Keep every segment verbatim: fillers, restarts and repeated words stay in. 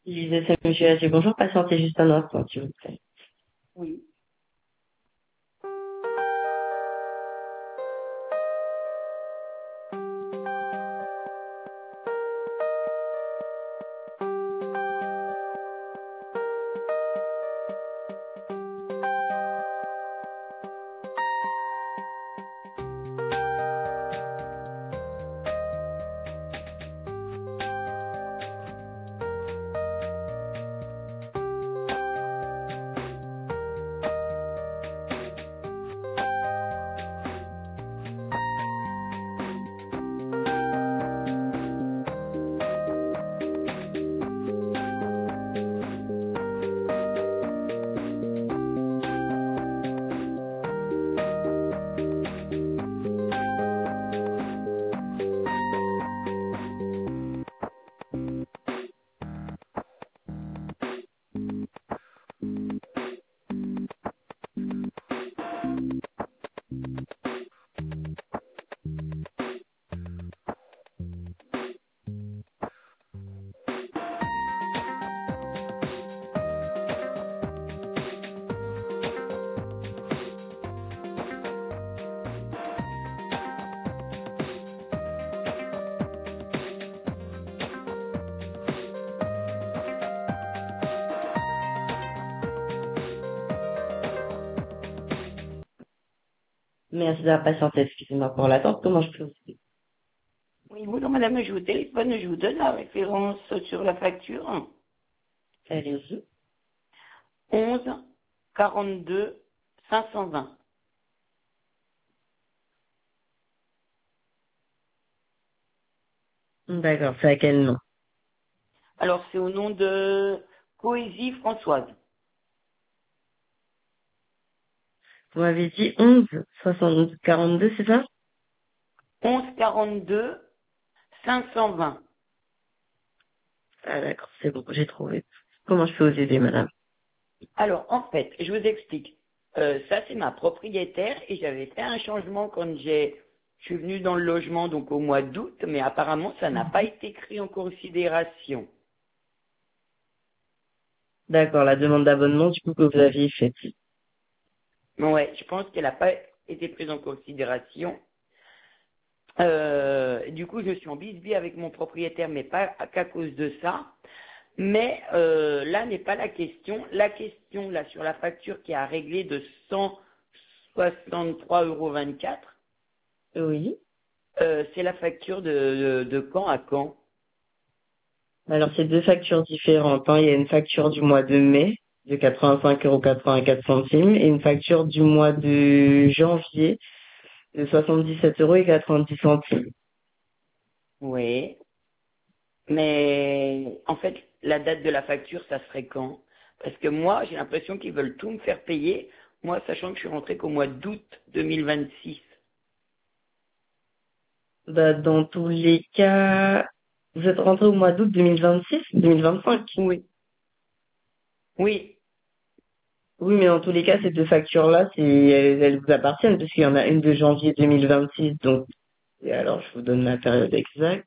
Je disais ça, monsieur Haché. Bonjour, patientez juste un instant, s'il vous plaît. Oui. Merci d'avoir patienté, excusez-moi pour l'attente. Comment je peux vous aider? Oui, bonjour madame, je vous téléphone, je vous donne la référence sur la facture. Allez-y. onze quarante-deux cinq cent vingt. D'accord, c'est à quel nom? Alors c'est au nom de Coésie Françoise. Vous m'avez dit onze soixante quarante-deux, c'est ça? onze quarante-deux cinq cent vingt. Ah d'accord, c'est bon, j'ai trouvé. Comment je peux vous aider, madame? Alors en fait, je vous explique. Euh, ça c'est ma propriétaire et j'avais fait un changement quand j'ai je suis venue dans le logement donc au mois d'août, mais apparemment ça n'a pas été pris en considération. D'accord, la demande d'abonnement, du coup, que vous aviez faite. Ouais, je pense qu'elle n'a pas été prise en considération. Euh, du coup, je suis en bisbille avec mon propriétaire, mais pas qu'à cause de ça. Mais euh, là n'est pas la question. La question, là, sur la facture qui a réglé de cent soixante-trois euros vingt-quatre, Oui. euh, c'est la facture de, de, de quand à quand? Alors, c'est deux factures différentes, hein. Il y a une facture du mois de mai de quatre-vingt-cinq euros quatre-vingt-quatre centimes et une facture du mois de janvier de soixante-dix-sept euros et quatre-vingt-dix centimes. Oui. Mais en fait, la date de la facture, ça serait quand? Parce que moi, j'ai l'impression qu'ils veulent tout me faire payer. Moi, sachant que je suis rentré qu'au mois d'août deux mille vingt-six. Bah, dans tous les cas, vous êtes rentré au mois d'août deux mille vingt-six, deux mille vingt-cinq. Oui. Oui. Oui, mais dans tous les cas, ces deux factures-là, c'est, elles, elles vous appartiennent, puisqu'il y en a une de janvier deux mille vingt-six, donc, et alors, je vous donne la période exacte.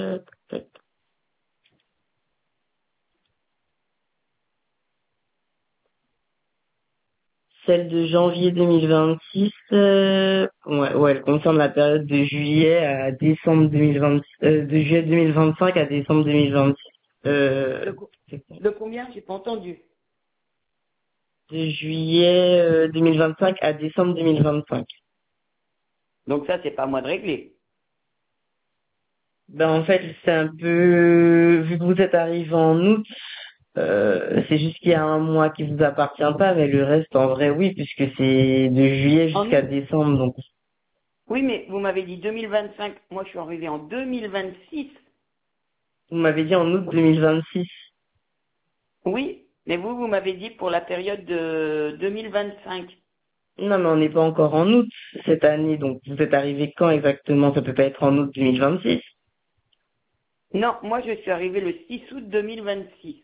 Celle de janvier deux mille vingt-six, euh, ouais, ouais, elle concerne la période de juillet à décembre deux mille vingt, euh, de juillet deux mille vingt-cinq à décembre deux mille vingt-six. Euh, De, co- c'est quoi? de combien? J'ai pas entendu. De juillet euh, deux mille vingt-cinq à décembre deux mille vingt-cinq. Donc ça, c'est pas à moi de régler. Ben en fait, c'est un peu vu que vous êtes arrivé en août, euh, c'est juste qu'il y a un mois qui vous appartient pas, mais le reste en vrai oui, puisque c'est de juillet En jusqu'à août. décembre. Donc Oui, mais vous m'avez dit deux mille vingt-cinq. Moi, je suis arrivé en deux mille vingt-six. vous m'avez dit en août deux mille vingt-six. Oui, mais vous, vous m'avez dit pour la période de deux mille vingt-cinq. Non, mais on n'est pas encore en août cette année, donc vous êtes arrivé quand exactement? Ça peut pas être en août deux mille vingt-six. Non, moi, je suis arrivé le six août deux mille vingt-six.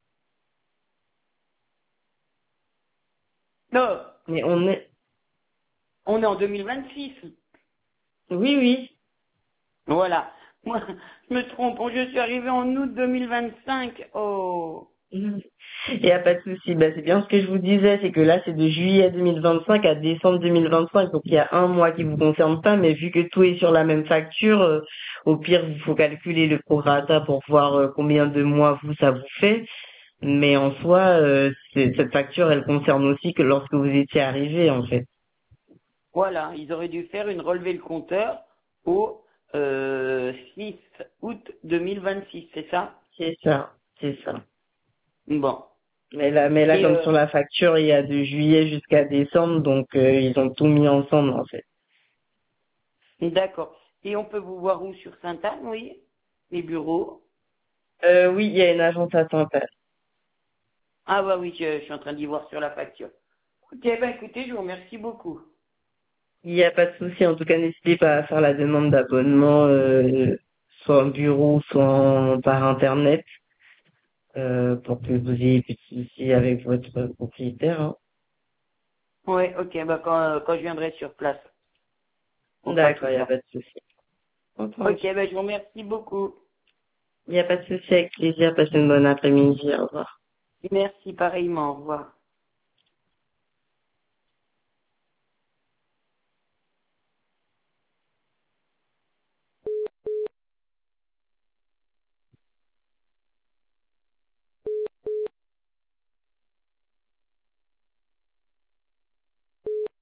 Non, Mais on est, on est en deux mille vingt-six. oui, oui. Voilà. Moi, je me trompe. Je suis arrivé en août deux mille vingt-cinq. Oh. Il n'y a pas de souci. Bah, c'est bien ce que je vous disais, c'est que là, c'est de juillet deux mille vingt-cinq à décembre deux mille vingt-cinq. Donc, il y a un mois qui vous concerne pas, mais vu que tout est sur la même facture, euh, au pire, il faut calculer le prorata pour voir euh, combien de mois vous, ça vous fait. Mais en soi, euh, c'est- cette facture, elle concerne aussi que lorsque vous étiez arrivé, en fait. Voilà, ils auraient dû faire une relever le compteur au euh, six août deux mille vingt-six, c'est ça? C'est ça, c'est ça. Bon. Mais là, mais là, Et comme euh, sur la facture, il y a de juillet jusqu'à décembre, donc euh, ils ont tout mis ensemble, en fait. d'accord. Et on peut vous voir où sur Sainte-Anne, oui? Les bureaux? Euh, oui, il y a une agence à saint. Ah bah oui, je, je suis en train d'y voir sur la facture. Ok, bah écoutez, je vous remercie beaucoup. Il n'y a pas de souci. En tout cas, n'hésitez pas à faire la demande d'abonnement, euh, soit en bureau, soit en- par Internet, euh, pour que vous ayez plus de soucis avec votre propriétaire, hein. Ouais, ok, bah quand, euh, quand je viendrai sur place, on fera tout D'accord, il n'y a ça. pas de souci. Ok, Entendu. bah je vous remercie beaucoup. Il n'y a pas de souci, avec plaisir. Passez une bonne après-midi. Au revoir. Merci pareillement, au revoir.